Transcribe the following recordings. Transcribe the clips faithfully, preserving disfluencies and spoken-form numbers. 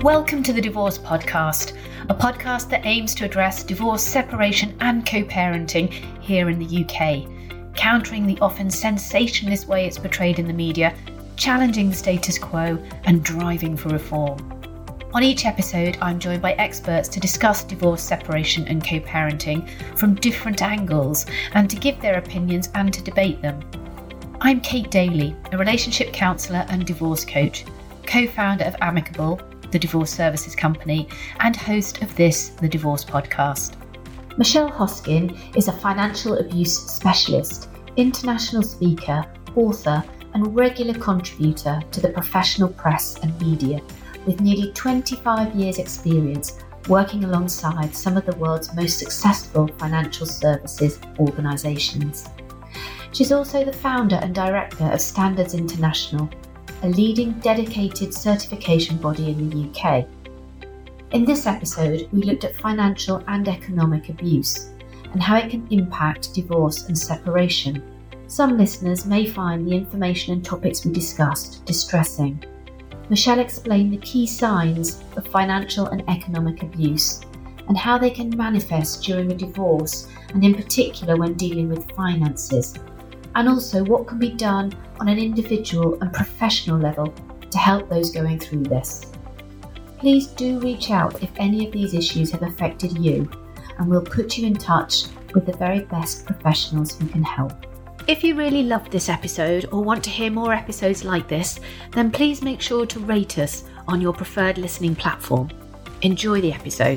Welcome to the Divorce Podcast, a podcast that aims to address divorce, separation and co-parenting here in the U K, countering the often sensationalist way it's portrayed in the media, challenging the status quo and driving for reform. On each episode, I'm joined by experts to discuss divorce, separation and co-parenting from different angles and to give their opinions and to debate them. I'm Kate Daly, a relationship counsellor and divorce coach, co-founder of Amicable, the divorce services company, and host of this, the Divorce Podcast. Michelle Hoskin is a financial abuse specialist, international speaker, author, and regular contributor to the professional press and media, with nearly twenty-five years' experience working alongside some of the world's most successful financial services organisations. She's also the founder and director of Standards International, a leading dedicated certification body in the U K. In this episode, we looked at financial and economic abuse and how it can impact divorce and separation. Some listeners may find the information and topics we discussed distressing. Michelle explained the key signs of financial and economic abuse and how they can manifest during a divorce and in particular when dealing with finances, and also what can be done on an individual and professional level to help those going through this. Please do reach out if any of these issues have affected you, and we'll put you in touch with the very best professionals who can help. If you really loved this episode or want to hear more episodes like this, then please make sure to rate us on your preferred listening platform. Enjoy the episode.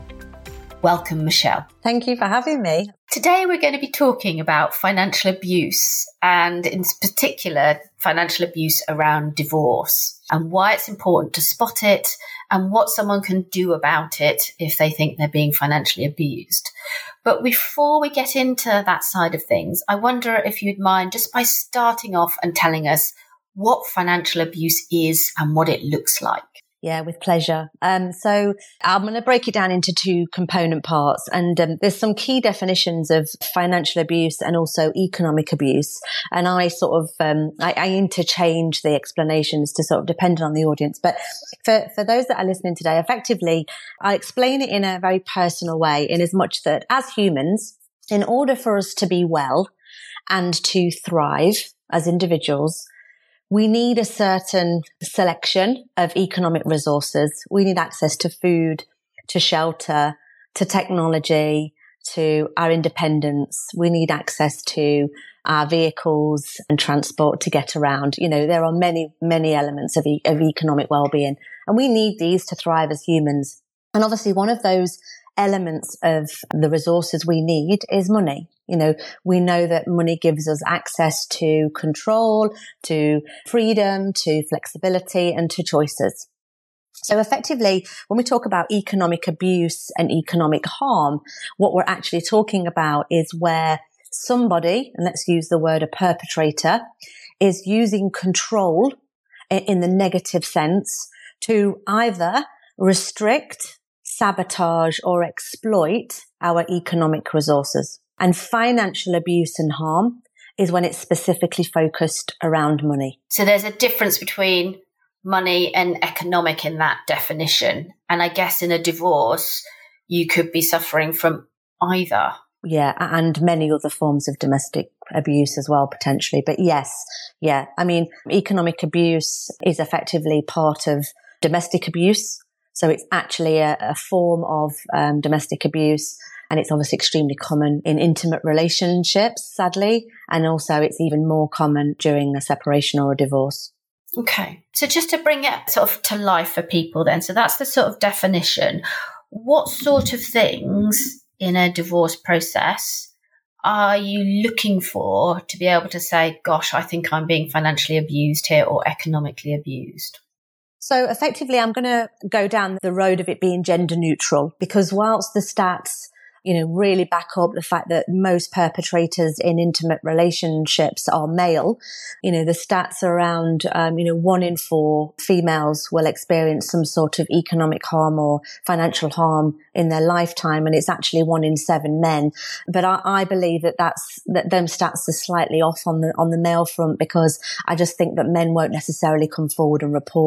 Welcome, Michelle. Thank you for having me. Today we're going to be talking about financial abuse, and in particular financial abuse around divorce, and why it's important to spot it and what someone can do about it if they think they're being financially abused. But before we get into that side of things, I wonder if you'd mind just by starting off and telling us what financial abuse is and what it looks like. Yeah, with pleasure. Um, so I'm going to break it down into two component parts. And um, there's some key definitions of financial abuse and also economic abuse. And I sort of, um, I, I interchange the explanations to sort of depend on the audience. But for, for those that are listening today, effectively, I explain it in a very personal way, in as much that as humans, in order for us to be well and to thrive as individuals, we need a certain selection of economic resources. We need access to food, to shelter, to technology, to our independence. We need access to our vehicles and transport to get around. You know, there are many, many elements of, e- of economic well-being, and we need these to thrive as humans. And obviously one of those elements of the resources we need is money. You know, we know that money gives us access to control, to freedom, to flexibility, and to choices. So effectively, when we talk about economic abuse and economic harm, what we're actually talking about is where somebody, and let's use the word a perpetrator, is using control in the negative sense to either restrict, sabotage, or exploit our economic resources. And financial abuse and harm is when it's specifically focused around money. So there's a difference between money and economic in that definition. And I guess in a divorce, you could be suffering from either. Yeah, and many other forms of domestic abuse as well, potentially. But yes, yeah. I mean, economic abuse is effectively part of domestic abuse. So it's actually a, a form of um, domestic abuse. And it's obviously extremely common in intimate relationships, sadly. And also it's even more common during a separation or a divorce. Okay. So just to bring it sort of to life for people then. So that's the sort of definition. What sort of things in a divorce process are you looking for to be able to say, gosh, I think I'm being financially abused here or economically abused? So effectively, I'm going to go down the road of it being gender neutral, because whilst the stats, you know, really back up the fact that most perpetrators in intimate relationships are male. You know, the stats are around, um, you know, one in four females will experience some sort of economic harm or financial harm in their lifetime. And it's actually one in seven men. But I, I believe that that's, that them stats are slightly off on the, on the male front, because I just think that men won't necessarily come forward and report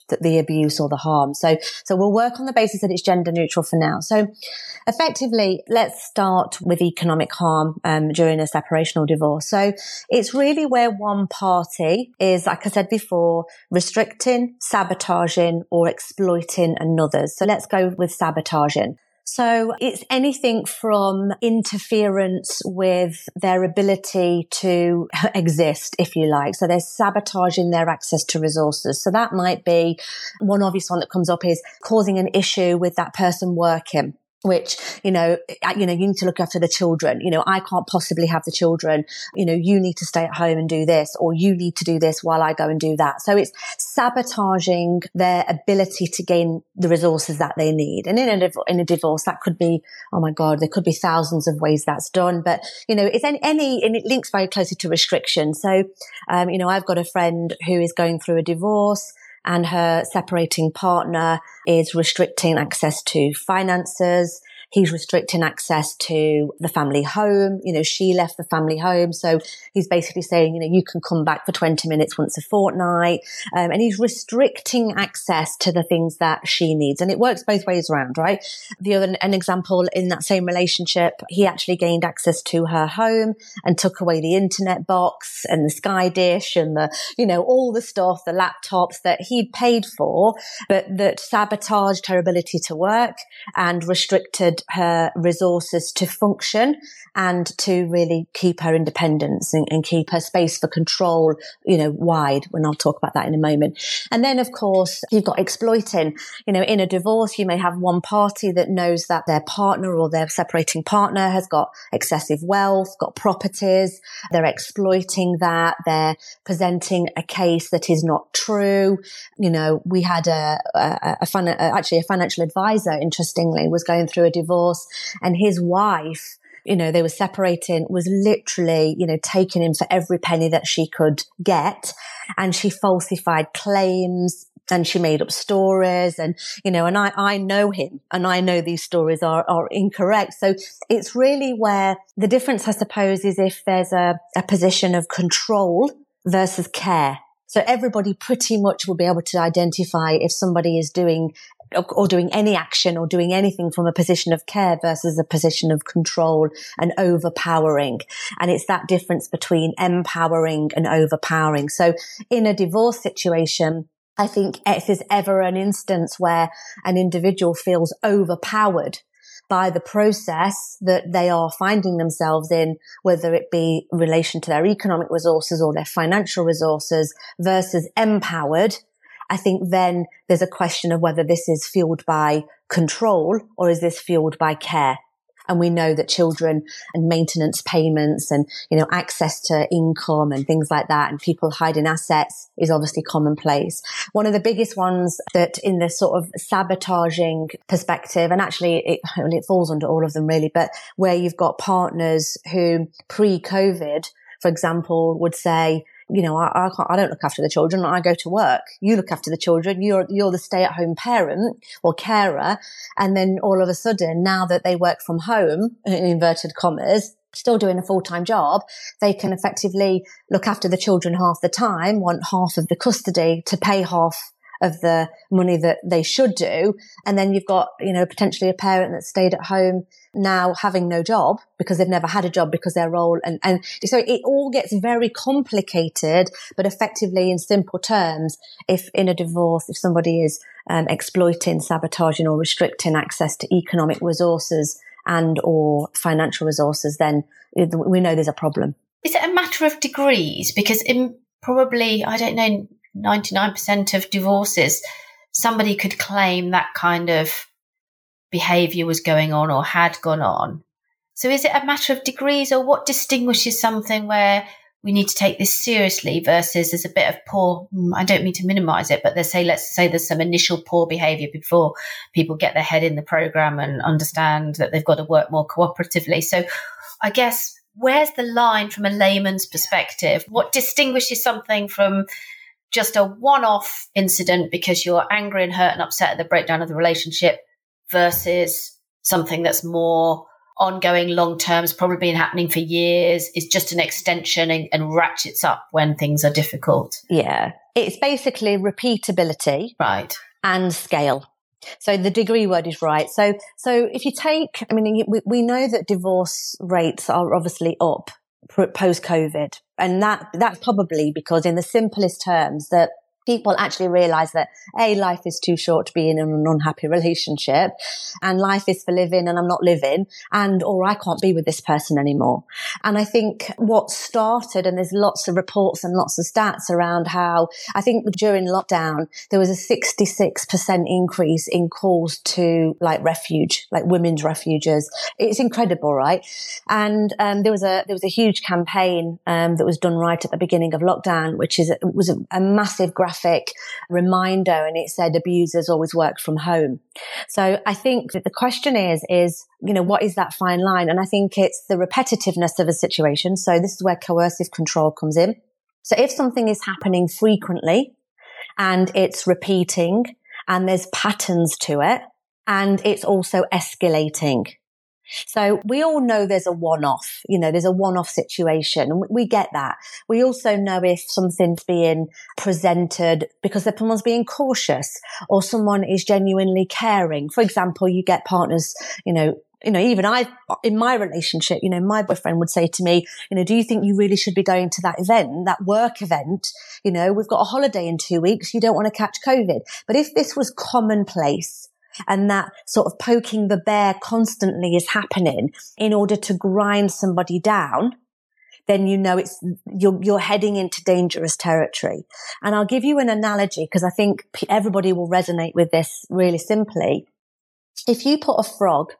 the, the abuse or the harm. So, so we'll work on the basis that it's gender neutral for now. So effectively, let's start with economic harm um, during a separation or divorce. So it's really where one party is, like I said before, restricting, sabotaging, or exploiting another's. So let's go with sabotaging. So it's anything from interference with their ability to exist, if you like. So they're sabotaging their access to resources. So that might be one obvious one that comes up is causing an issue with that person working. Which, you know, you know, you need to look after the children. You know, I can't possibly have the children. You know, you need to stay at home and do this, or you need to do this while I go and do that. So it's sabotaging their ability to gain the resources that they need. And in a, in a divorce, that could be, oh my God, there could be thousands of ways that's done. But, you know, it's any, any and it links very closely to restriction. So, um, you know, I've got a friend who is going through a divorce, and her separating partner is restricting access to finances. He's restricting access to the family home. You know, she left the family home. So he's basically saying, you know, you can come back for twenty minutes once a fortnight. Um, and he's restricting access to the things that she needs. And it works both ways around, right? The other, an example in that same relationship, he actually gained access to her home and took away the internet box and the Sky Dish and the, you know, all the stuff, the laptops that he'd paid for, but that sabotaged her ability to work and restricted her resources to function and to really keep her independence and, and keep her space for control, you know, wide, when I'll talk about that in a moment. And then, of course, you've got exploiting. You know, in a divorce, you may have one party that knows that their partner or their separating partner has got excessive wealth, got properties. They're exploiting that. They're presenting a case that is not true. You know, we had a, a, a, fin- actually a financial advisor, interestingly, was going through a divorce. divorce and his wife, you know, they were separating, was literally, you know, taking him for every penny that she could get. And she falsified claims and she made up stories. And, you know, and I, I know him and I know these stories are, are incorrect. So it's really where the difference, I suppose, is if there's a, a position of control versus care. So everybody pretty much will be able to identify if somebody is doing or doing any action or doing anything from a position of care versus a position of control and overpowering. And it's that difference between empowering and overpowering. So in a divorce situation, I think if there's ever an instance where an individual feels overpowered by the process that they are finding themselves in, whether it be in relation to their economic resources or their financial resources versus empowered, I think then there's a question of whether this is fueled by control or is this fueled by care. And we know that children and maintenance payments and, you know, access to income and things like that and people hiding assets is obviously commonplace. One of the biggest ones that in the sort of sabotaging perspective, and actually it, it falls under all of them really, but where you've got partners who pre-COVID, for example, would say, you know, I, I can't, I don't look after the children. I go to work. You look after the children. You're, you're the stay-at-home parent or carer. And then all of a sudden, now that they work from home, in inverted commas, still doing a full-time job, they can effectively look after the children half the time, want half of the custody to pay half of the money that they should do. And then you've got, you know, potentially a parent that stayed at home now having no job because they've never had a job because their role. And, and so it all gets very complicated, but effectively in simple terms, if in a divorce, if somebody is um, exploiting, sabotaging or restricting access to economic resources and or financial resources, then we know there's a problem. Is it a matter of degrees? Because in probably, I don't know, ninety-nine percent of divorces, somebody could claim that kind of behaviour was going on or had gone on. So is it a matter of degrees, or what distinguishes something where we need to take this seriously versus there's a bit of poor, I don't mean to minimise it, but they say, let's say there's some initial poor behaviour before people get their head in the programme and understand that they've got to work more cooperatively. So I guess, where's the line from a layman's perspective? What distinguishes something from just a one-off incident because you're angry and hurt and upset at the breakdown of the relationship versus something that's more ongoing long term, has probably been happening for years, is just an extension and, and ratchets up when things are difficult. Yeah. It's basically repeatability. Right. And scale. So the degree word is right. So, so if you take, I mean, we, we know that divorce rates are obviously up post-COVID. And that, that's probably because in the simplest terms that people actually realize that A, life is too short to be in an unhappy relationship, and life is for living and I'm not living, and or I can't be with this person anymore. And I think what started, and there's lots of reports and lots of stats around how I think during lockdown there was a sixty-six percent increase in calls to like refuge, like women's refuges. It's incredible, right? And um, there was a there was a huge campaign um, that was done right at the beginning of lockdown, which is it was a, a massive graphic reminder, and it said abusers always work from home. So I think that the question is, is, you know, what is that fine line? And I think it's the repetitiveness of a situation. So this is where coercive control comes in. So if something is happening frequently and it's repeating and there's patterns to it and it's also escalating. So we all know there's a one-off, you know, there's a one-off situation, and we get that. We also know if something's being presented because someone's being cautious or someone is genuinely caring. For example, you get partners, you know, you know, even I, in my relationship, you know, my boyfriend would say to me, you know, do you think you really should be going to that event, that work event? You know, we've got a holiday in two weeks. You don't want to catch COVID. But if this was commonplace, and that sort of poking the bear constantly is happening in order to grind somebody down, then you know it's you're, you're heading into dangerous territory. And I'll give you an analogy because I think everybody will resonate with this really simply. If you put a frog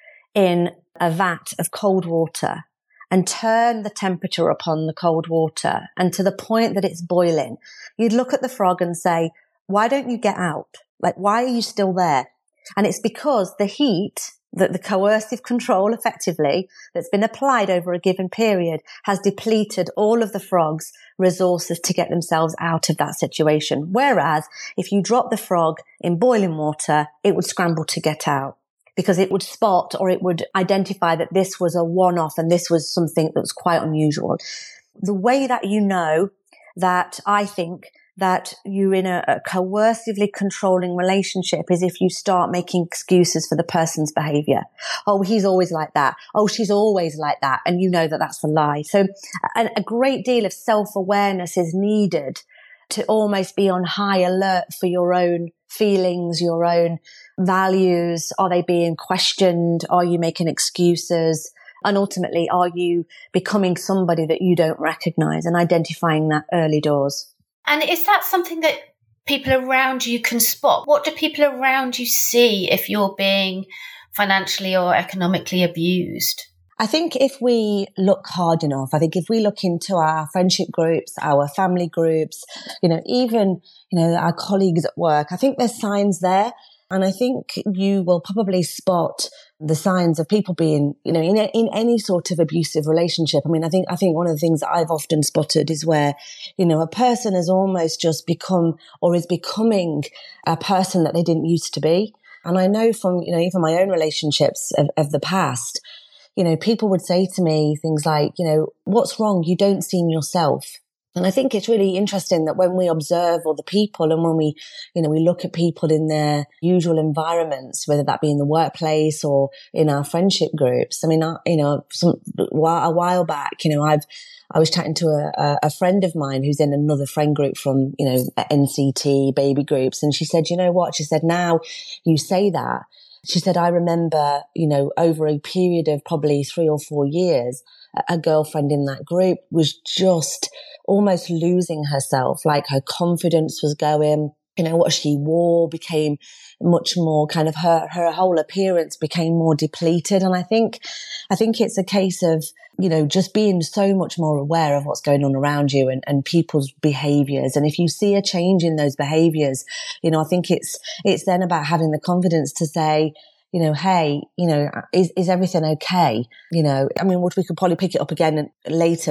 in a vat of cold water and turn the temperature upon the cold water and to the point that it's boiling, you'd look at the frog and say, why don't you get out? Like, why are you still there? And it's because the heat, that the coercive control effectively that's been applied over a given period has depleted all of the frog's resources to get themselves out of that situation. Whereas if you drop the frog in boiling water, it would scramble to get out because it would spot or it would identify that this was a one-off and this was something that was quite unusual. The way that you know that I think that you're in a, a coercively controlling relationship is if you start making excuses for the person's behavior. Oh, he's always like that. Oh, she's always like that. And you know that that's a lie. So a, a great deal of self-awareness is needed to almost be on high alert for your own feelings, your own values. Are they being questioned? Are you making excuses? And ultimately, are you becoming somebody that you don't recognize and identifying that early doors? And is that something that people around you can spot? What do people around you see if you're being financially or economically abused? I think if we look hard enough, I think if we look into our friendship groups, our family groups, you know, even, you know, our colleagues at work, I think there's signs there. And I think you will probably spot the signs of people being, you know, in, a, in any sort of abusive relationship. I mean, I think, I think one of the things that I've often spotted is where, you know, a person has almost just become or is becoming a person that they didn't used to be. And I know from, you know, even my own relationships of, of the past, you know, people would say to me things like, you know, what's wrong? You don't seem yourself. And I think it's really interesting that when we observe other people and when we, you know, we look at people in their usual environments, whether that be in the workplace or in our friendship groups. I mean, I, you know, some, a while back, you know, I've, I was chatting to a, a friend of mine who's in another friend group from, you know, N C T, baby groups. And she said, you know what? She said, now you say that. She said, I remember, you know, over a period of probably three or four years, a girlfriend in that group was just almost losing herself, like her confidence was going, you know, what she wore became much more kind of her, her whole appearance became more depleted. And I think, I think it's a case of, you know, just being so much more aware of what's going on around you and, and people's behaviors. And if you see a change in those behaviors, you know, I think it's, it's then about having the confidence to say, you know, hey, you know, is, is everything okay? You know, I mean, we could probably pick it up again later, but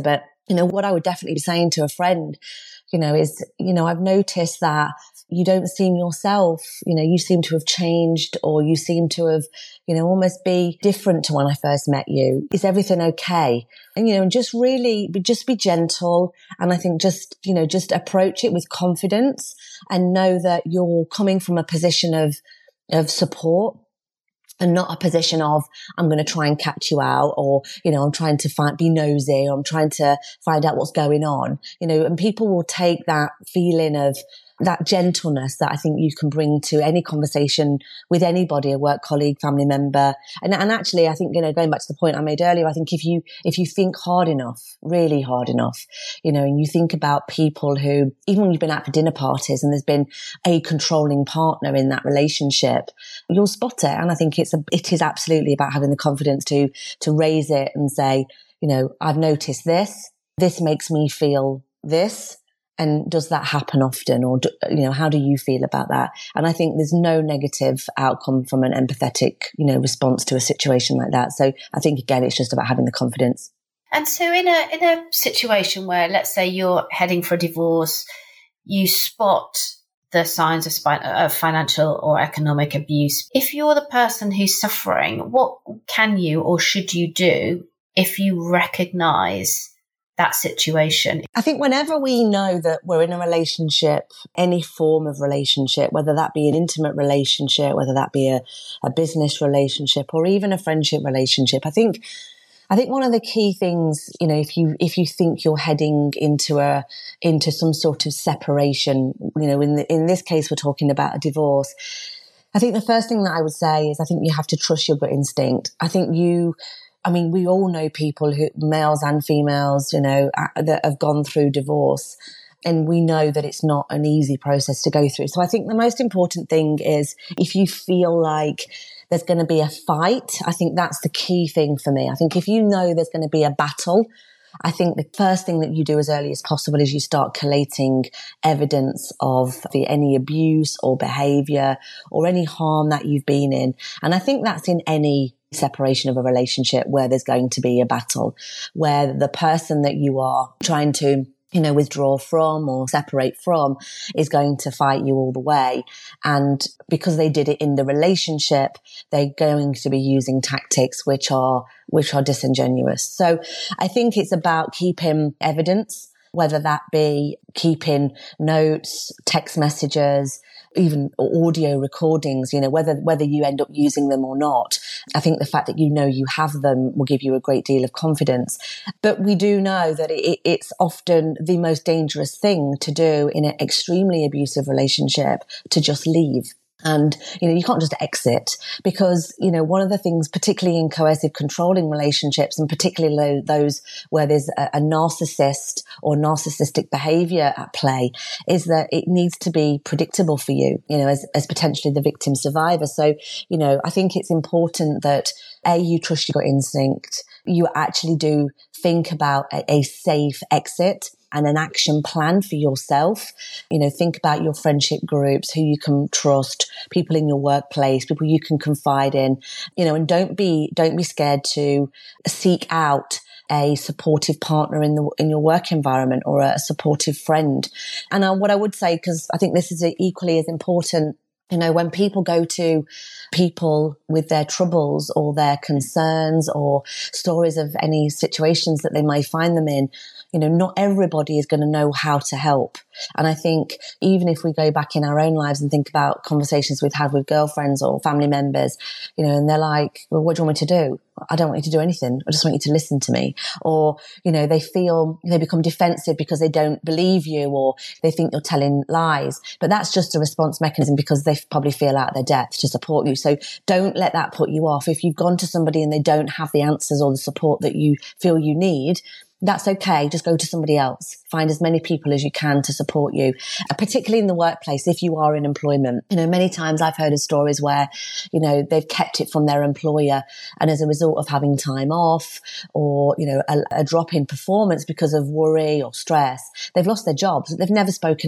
you know, what I would definitely be saying to a friend, you know, is, you know, I've noticed that you don't seem yourself, you know, you seem to have changed, or you seem to have, you know, almost be different to when I first met you. Is everything okay? And, you know, and just really, just be gentle. And I think just, you know, just approach it with confidence and know that you're coming from a position of, of support, and not a position of, I'm going to try and catch you out, or, you know, I'm trying to find, be nosy, or I'm trying to find out what's going on, you know, and people will take that feeling of, that gentleness that I think you can bring to any conversation with anybody, a work colleague, family member. And, and actually, I think, you know, going back to the point I made earlier, I think if you, if you think hard enough, really hard enough, you know, and you think about people who, even when you've been out for dinner parties and there's been a controlling partner in that relationship, you'll spot it. And I think it's a, it is absolutely about having the confidence to, to raise it and say, you know, I've noticed this, this makes me feel this. And does that happen often? Or, do, you know, how do you feel about that? And I think there's no negative outcome from an empathetic, you know, response to a situation like that. So I think, again, it's just about having the confidence. And so in a, in a situation where, let's say you're heading for a divorce, you spot the signs of, spin- of financial or economic abuse. If you're the person who's suffering, what can you or should you do if you recognize that situation? I think whenever we know that we're in a relationship, any form of relationship, whether that be an intimate relationship, whether that be a, a business relationship, or even a friendship relationship, I think, I think one of the key things, you know, if you, if you think you're heading into a, into some sort of separation, you know, in the, in this case, we're talking about a divorce. I think the first thing that I would say is I think you have to trust your gut instinct. I think you, I mean, we all know people who, males and females, you know, that have gone through divorce, and we know that it's not an easy process to go through. So I think the most important thing is if you feel like there's going to be a fight, I think that's the key thing for me. I think if you know there's going to be a battle, I think the first thing that you do as early as possible is you start collating evidence of the, any abuse or behavior or any harm that you've been in. And I think that's in any separation of a relationship where there's going to be a battle, where the person that you are trying to, you know, withdraw from or separate from is going to fight you all the way. And because they did it in the relationship, they're going to be using tactics which are, which are disingenuous. So I think it's about keeping evidence, whether that be keeping notes, text messages, even audio recordings, you know, whether, whether you end up using them or not. I think the fact that you know you have them will give you a great deal of confidence. But we do know that it, it's often the most dangerous thing to do in an extremely abusive relationship, to just leave. And, you know, you can't just exit, because, you know, one of the things, particularly in coercive controlling relationships, and particularly those where there's a, a narcissist or narcissistic behavior at play, is that it needs to be predictable for you, you know, as, as potentially the victim survivor. So, you know, I think it's important that A, you trust your instinct, you actually do think about a, a safe exit and an action plan for yourself. You know, think about your friendship groups, who you can trust, people in your workplace, people you can confide in, you know, and don't be, don't be scared to seek out a supportive partner in the, in your work environment, or a supportive friend. And uh, what I would say, because I think this is equally as important, you know, when people go to people with their troubles or their concerns or stories of any situations that they may find them in, you know, not everybody is going to know how to help. And I think even if we go back in our own lives and think about conversations we've had with girlfriends or family members, you know, and they're like, well, what do you want me to do? I don't want you to do anything. I just want you to listen to me. Or, you know, they feel, they become defensive because they don't believe you, or they think you're telling lies. But that's just a response mechanism because they probably feel out of their depth to support you. So don't let that put you off. If you've gone to somebody and they don't have the answers or the support that you feel you need, that's okay. Just go to somebody else. Find as many people as you can to support you, uh, particularly in the workplace if you are in employment. You know, many times I've heard of stories where, you know, they've kept it from their employer, and as a result of having time off or, you know, a, a drop in performance because of worry or stress, they've lost their jobs. They've never spoken out.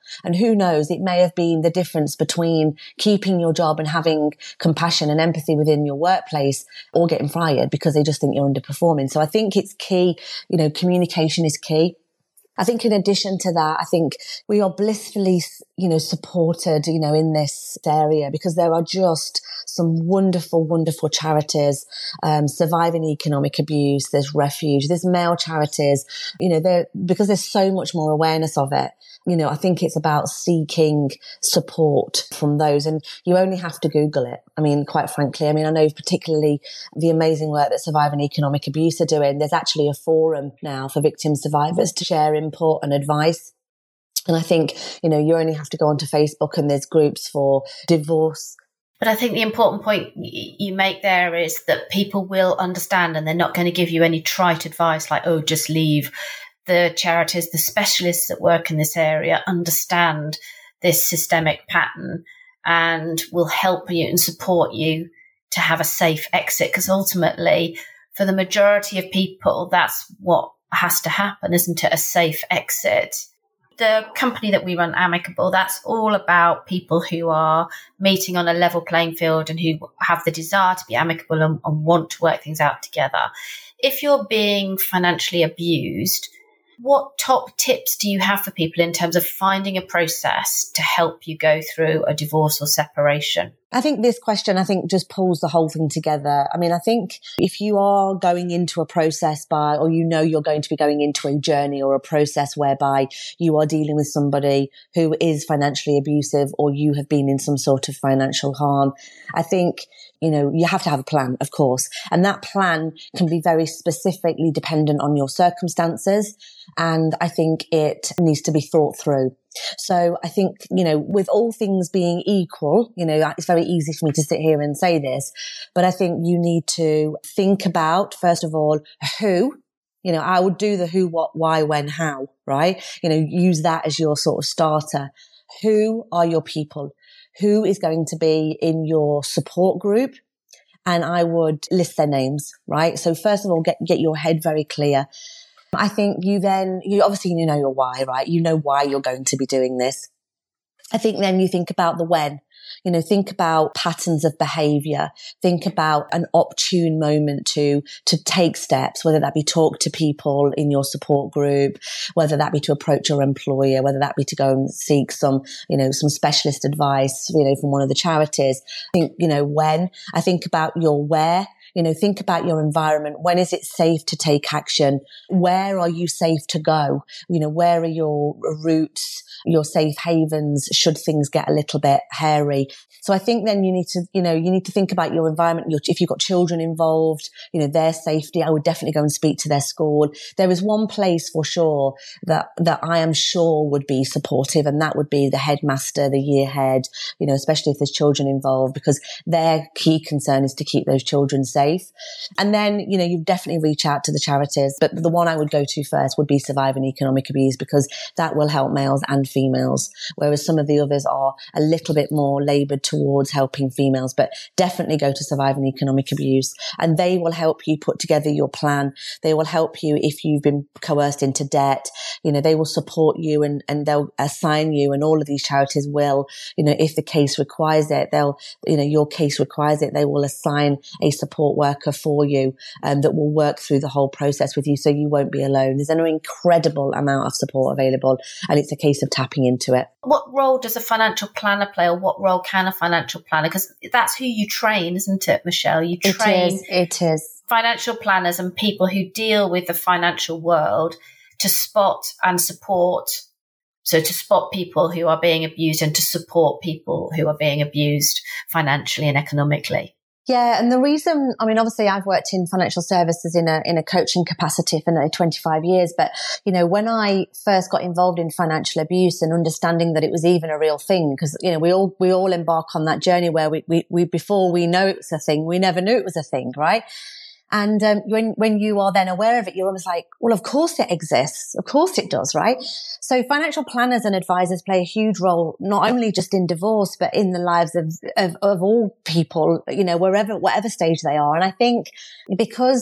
And who knows, it may have been the difference between keeping your job and having compassion and empathy within your workplace, or getting fired because they just think you're underperforming. So I think it's key, you know, communication is key. I think in addition to that, I think we are blissfully, you know, supported, you know, in this area, because there are just some wonderful, wonderful charities, um, surviving economic abuse. There's Refuge, there's male charities, you know, there, because there's so much more awareness of it. You know, I think it's about seeking support from those, and you only have to Google it. I mean, quite frankly, I mean, I know particularly the amazing work that Surviving Economic Abuse are doing. There's actually a forum now for victim survivors to share input and advice. And I think, you know, you only have to go onto Facebook, and there's groups for divorce. But I think the important point you make there is that people will understand, and they're not going to give you any trite advice like, oh, just leave. The charities, the specialists that work in this area understand this systemic pattern and will help you and support you to have a safe exit. Because ultimately, for the majority of people, that's what has to happen, isn't it? A safe exit. The company that we run, Amicable, that's all about people who are meeting on a level playing field and who have the desire to be amicable and, and want to work things out together. If you're being financially abused, what top tips do you have for people in terms of finding a process to help you go through a divorce or separation? I think this question, I think, just pulls the whole thing together. I mean, I think if you are going into a process by, or you know you're going to be going into a journey or a process whereby you are dealing with somebody who is financially abusive, or you have been in some sort of financial harm, I think, you know, you have to have a plan, of course. And that plan can be very specifically dependent on your circumstances. And I think it needs to be thought through. So I think, you know, with all things being equal, you know, it's very easy for me to sit here and say this, but I think you need to think about, first of all, who, you know, I would do the who, what, why, when, how, right? You know, use that as your sort of starter. Who are your people? Who is going to be in your support group? And I would list their names, right? So first of all, get, get your head very clear. I think you then, you obviously, you know your why, right? You know why you're going to be doing this. I think then you think about the when. You know, think about patterns of behavior. Think about an opportune moment to, to take steps, whether that be talk to people in your support group, whether that be to approach your employer, whether that be to go and seek some, you know, some specialist advice, you know, from one of the charities. I think, you know, when. I think about your where. You know, think about your environment. When is it safe to take action? Where are you safe to go? You know, where are your routes, your safe havens, should things get a little bit hairy? So I think then you need to, you know, you need to think about your environment. Your, if you've got children involved, you know, their safety, I would definitely go and speak to their school. There is one place for sure that, that I am sure would be supportive, and that would be the headmaster, the year head, you know, especially if there's children involved, because their key concern is to keep those children safe. And then, you know, you definitely reach out to the charities, but the one I would go to first would be Surviving Economic Abuse, because that will help males and females, whereas some of the others are a little bit more laboured towards helping females. But definitely go to Surviving Economic Abuse, and they will help you put together your plan. They will help you if you've been coerced into debt. You know, they will support you, and, and they'll assign you, and all of these charities will, you know, if the case requires it, they'll, you know, your case requires it, they will assign a support worker for you, um, that will work through the whole process with you, so you won't be alone. There's an incredible amount of support available, and it's a case of tapping into it. What role does a financial planner play, or what role can a financial planner? Because that's who you train, isn't it, Michelle? You train it is, it is. financial planners and people who deal with the financial world to spot and support. So to spot people who are being abused and to support people who are being abused financially and economically. Yeah, and the reason, I mean, obviously I've worked in financial services in a in a coaching capacity for nearly twenty-five years, but, you know, when I first got involved in financial abuse and understanding that it was even a real thing, because, you know, we all we all embark on that journey where we, we, we before we know it's a thing, we never knew it was a thing, right? And um, when when you are then aware of it, you're almost like, well, of course it exists. Of course it does, right? So financial planners and advisors play a huge role, not only just in divorce, but in the lives of, of, of all people, you know, wherever, whatever stage they are. And I think because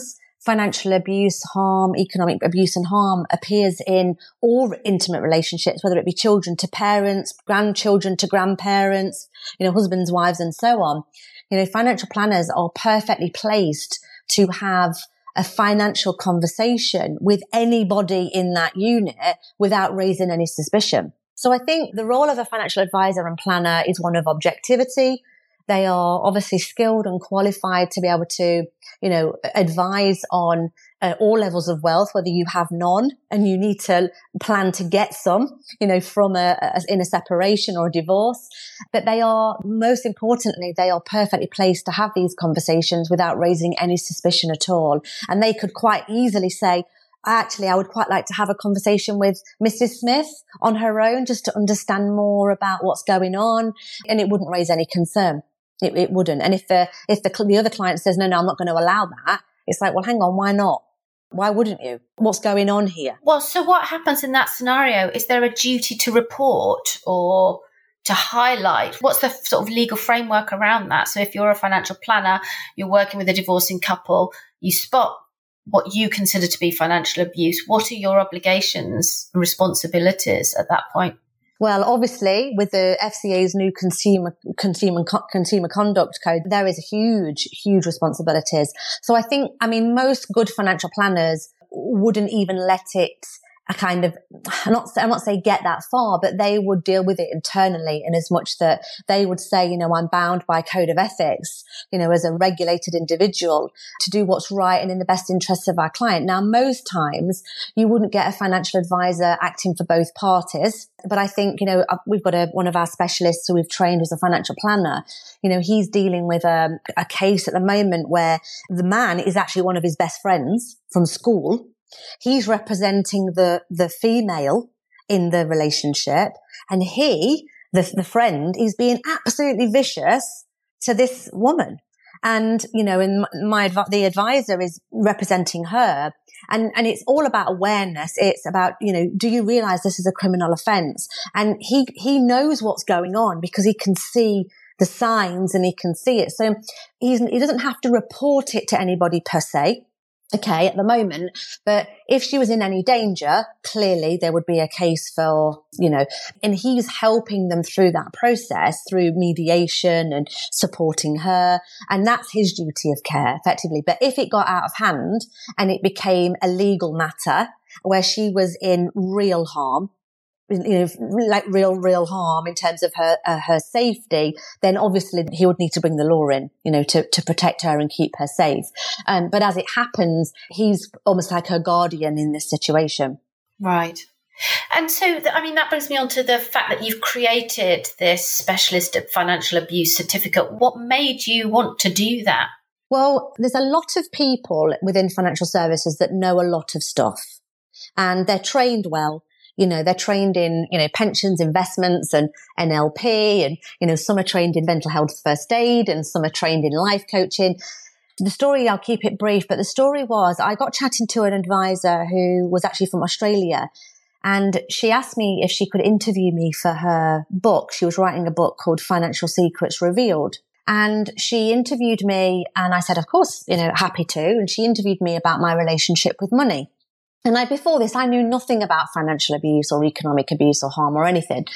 financial abuse, harm, economic abuse and harm appears in all intimate relationships, whether it be children to parents, grandchildren to grandparents, you know, husbands, wives, and so on. You know, financial planners are perfectly placed to have a financial conversation with anybody in that unit without raising any suspicion. So I think the role of a financial advisor and planner is one of objectivity. They are obviously skilled and qualified to be able to, you know, advise on uh, all levels of wealth, whether you have none and you need to plan to get some, you know, from a, a in a separation or a divorce. But they are, most importantly, they are perfectly placed to have these conversations without raising any suspicion at all. And they could quite easily say, actually, I would quite like to have a conversation with Missus Smith on her own just to understand more about what's going on. And it wouldn't raise any concern. It, it wouldn't. And if the, if the, the other client says, no, no, I'm not going to allow that, it's like, well, hang on, why not? Why wouldn't you? What's going on here? Well, so what happens in that scenario? Is there a duty to report or to highlight? What's the sort of legal framework around that? So if you're a financial planner, you're working with a divorcing couple, you spot what you consider to be financial abuse. What are your obligations and responsibilities at that point? Well, obviously, with the F C A's new consumer consumer consumer conduct code, there is huge, huge responsibilities. So I think, I mean, most good financial planners wouldn't even let it a kind of, I'm not, I'm not saying get that far, but they would deal with it internally in as much that they would say, you know, I'm bound by code of ethics, you know, as a regulated individual to do what's right and in the best interests of our client. Now, most times you wouldn't get a financial advisor acting for both parties. But I think, you know, we've got a, one of our specialists who we've trained as a financial planner. You know, he's dealing with a, a case at the moment where the man is actually one of his best friends from school. He's representing the, the female in the relationship, and he, the, the friend, is being absolutely vicious to this woman. And, you know, in my, the advisor is representing her. And, and it's all about awareness. It's about, you know, do you realize this is a criminal offense? And he, he knows what's going on because he can see the signs and he can see it. So he's, he doesn't have to report it to anybody per se. Okay, at the moment, but if she was in any danger, clearly there would be a case for, you know, and he's helping them through that process through mediation and supporting her. And that's his duty of care, effectively. But if it got out of hand and it became a legal matter where she was in real harm, you know, like real, real harm in terms of her, uh, her safety, then obviously he would need to bring the law in, you know, to, to protect her and keep her safe. Um, but as it happens, he's almost like her guardian in this situation. Right. And so, I mean, that brings me on to the fact that you've created this specialist financial abuse certificate. What made you want to do that? Well, there's a lot of people within financial services that know a lot of stuff and they're trained well. You know, they're trained in, you know, pensions, investments and N L P and, you know, some are trained in mental health first aid and some are trained in life coaching. The story, I'll keep it brief, but the story was I got chatting to an advisor who was actually from Australia and she asked me if she could interview me for her book. She was writing a book called Financial Secrets Revealed. And she interviewed me and I said, of course, you know, happy to. And she interviewed me about my relationship with money. And I, before this, I knew nothing about financial abuse or economic abuse or harm or anything.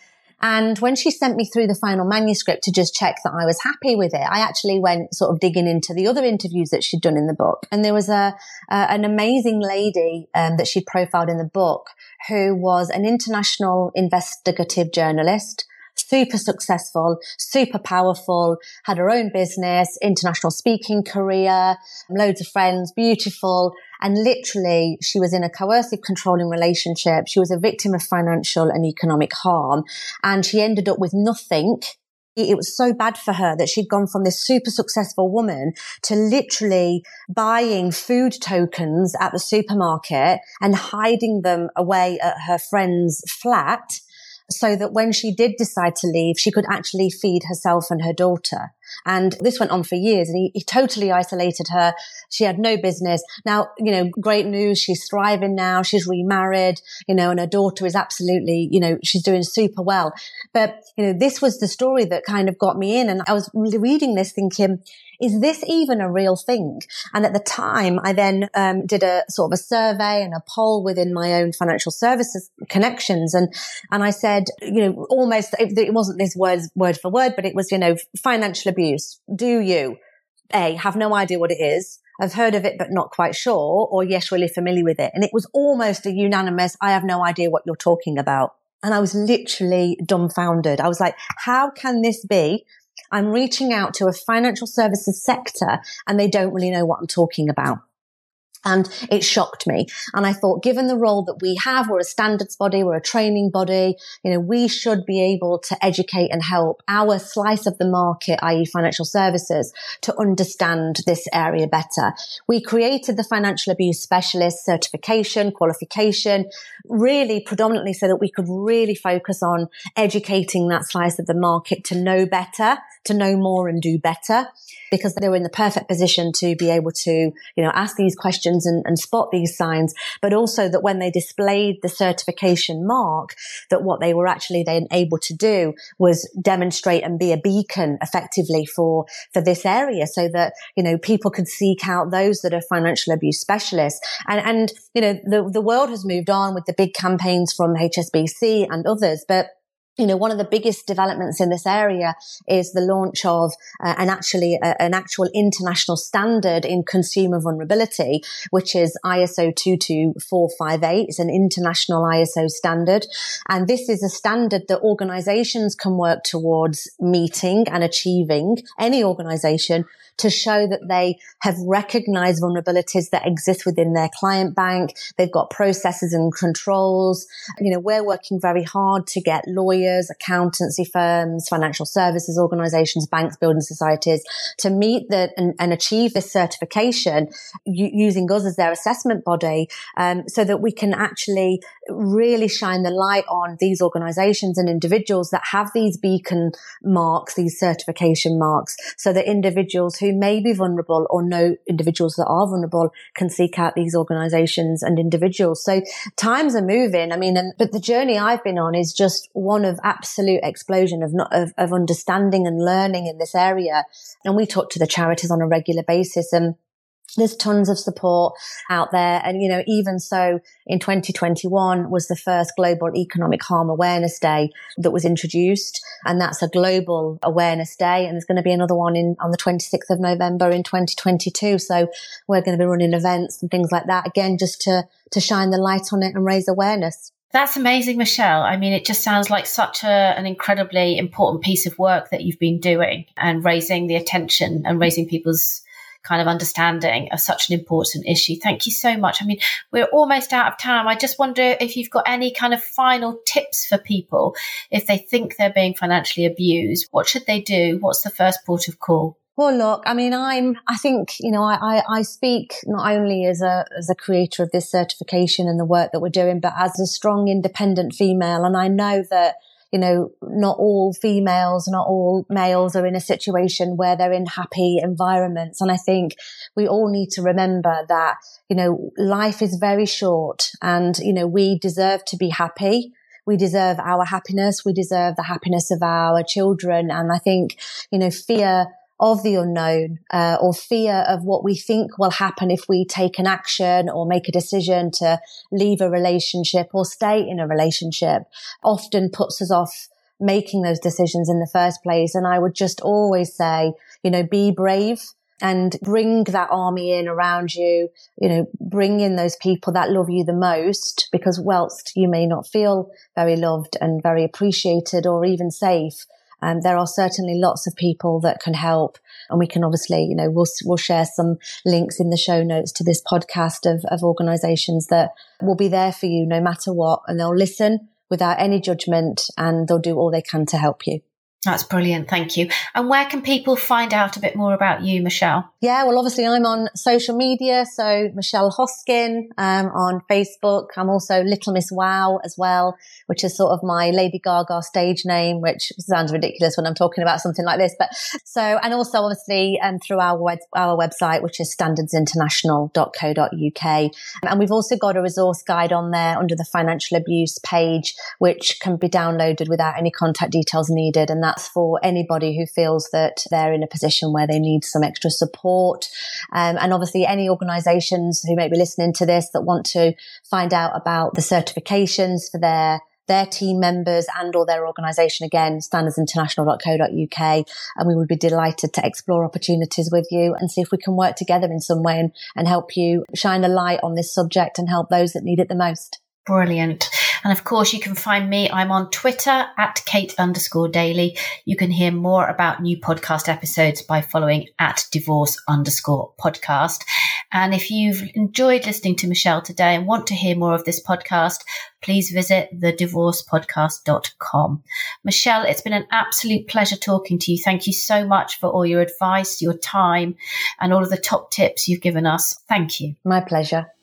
And when she sent me through the final manuscript to just check that I was happy with it, I actually went sort of digging into the other interviews that she'd done in the book. And there was a, uh, an amazing lady, um, that she profiled in the book who was an international investigative journalist, super successful, super powerful, had her own business, international speaking career, loads of friends, beautiful. And literally, she was in a coercive, controlling relationship. She was a victim of financial and economic harm. And she ended up with nothing. It was so bad for her that she'd gone from this super successful woman to literally buying food tokens at the supermarket and hiding them away at her friend's flat, so that when she did decide to leave, she could actually feed herself and her daughter. And this went on for years and he, he totally isolated her. She had no business. Now, you know, great news. She's thriving now. She's remarried, you know, and her daughter is absolutely, you know, she's doing super well. But, you know, this was the story that kind of got me in. And I was reading this thinking, is this even a real thing? And at the time, I then um, did a sort of a survey and a poll within my own financial services connections. And, and I said, you know, almost, it, it wasn't this word, word for word, but it was, you know, financial abuse. Do you, A, have no idea what it is? I've heard of it, but not quite sure, or yes, really familiar with it. And it was almost a unanimous, I have no idea what you're talking about. And I was literally dumbfounded. I was like, how can this be? I'm reaching out to a financial services sector and they don't really know what I'm talking about. And it shocked me. And I thought, given the role that we have, we're a standards body, we're a training body, you know, we should be able to educate and help our slice of the market, that is financial services, to understand this area better. We created the financial abuse specialist certification, qualification, really predominantly so that we could really focus on educating that slice of the market to know better, to know more and do better, because they were in the perfect position to be able to, you know, ask these questions and, and spot these signs, but also that when they displayed the certification mark, that what they were actually then able to do was demonstrate and be a beacon effectively for, for this area, so that, you know, people could seek out those that are financial abuse specialists. And, and, you know, the, the world has moved on with the big campaigns from H S B C and others, but you know, one of the biggest developments in this area is the launch of uh, an actually uh, an actual international standard in consumer vulnerability, which is I S O two two four five eight. It's an international I S O standard. And this is a standard that organizations can work towards meeting and achieving, any organization, to show that they have recognized vulnerabilities that exist within their client bank. They've got processes and controls. You know, we're working very hard to get lawyers, accountancy firms, financial services organizations, banks, building societies to meet the, and, and achieve this certification u- using us as their assessment body, um, so that we can actually really shine the light on these organizations and individuals that have these beacon marks, these certification marks, so that individuals who may be vulnerable or know individuals that are vulnerable can seek out these organizations and individuals. So times are moving. I mean, and, but the journey I've been on is just one of absolute explosion of, not, of, of understanding and learning in this area. And we talk to the charities on a regular basis, and there's tons of support out there. And, you know, even so, in twenty twenty-one was the first Global Economic Harm Awareness Day that was introduced. And that's a global awareness day. And there's going to be another one in on the twenty-sixth of November in twenty twenty-two. So we're going to be running events and things like that, again, just to, to shine the light on it and raise awareness. That's amazing, Michelle. I mean, it just sounds like such a, an incredibly important piece of work that you've been doing, and raising the attention and raising people's kind of understanding of such an important issue. Thank you so much. I mean, we're almost out of time. I just wonder if you've got any kind of final tips for people if they think they're being financially abused. What should they do? What's the first port of call? Well, look, I mean, I'm, I think, you know, I, I, I speak not only as a, as a creator of this certification and the work that we're doing, but as a strong, independent female. And I know that, you know, not all females, not all males are in a situation where they're in happy environments. And I think we all need to remember that, you know, life is very short, and, you know, we deserve to be happy. We deserve our happiness. We deserve the happiness of our children. And I think, you know, fear of the unknown, uh, or fear of what we think will happen if we take an action or make a decision to leave a relationship or stay in a relationship, often puts us off making those decisions in the first place. And I would just always say, you know, be brave and bring that army in around you, you know, bring in those people that love you the most, because whilst you may not feel very loved and very appreciated or even safe, Um, there are certainly lots of people that can help. And we can obviously, you know, we'll, we'll share some links in the show notes to this podcast of, of organizations that will be there for you no matter what. And they'll listen without any judgment, and they'll do all they can to help you. That's brilliant. Thank you. And where can people find out a bit more about you, Michelle? Yeah, well, obviously I'm on social media. So Michelle Hoskin um, on Facebook. I'm also Little Miss Wow as well, which is sort of my Lady Gaga stage name, which sounds ridiculous when I'm talking about something like this. But so, and also obviously um, through our web, our website, which is standards international dot co dot uk. And we've also got a resource guide on there under the financial abuse page, which can be downloaded without any contact details needed. And that's for anybody who feels that they're in a position where they need some extra support. Um, and obviously any organisations who may be listening to this that want to find out about the certifications for their their team members and or their organisation, again, standards international dot co dot U K. And we would be delighted to explore opportunities with you and see if we can work together in some way and, and help you shine a light on this subject and help those that need it the most. Brilliant. And of course, you can find me. I'm on Twitter at Kate underscore Daly. You can hear more about new podcast episodes by following at divorce underscore podcast. And if you've enjoyed listening to Michelle today and want to hear more of this podcast, please visit the divorce podcast dot com. Michelle, it's been an absolute pleasure talking to you. Thank you so much for all your advice, your time, and all of the top tips you've given us. Thank you. My pleasure.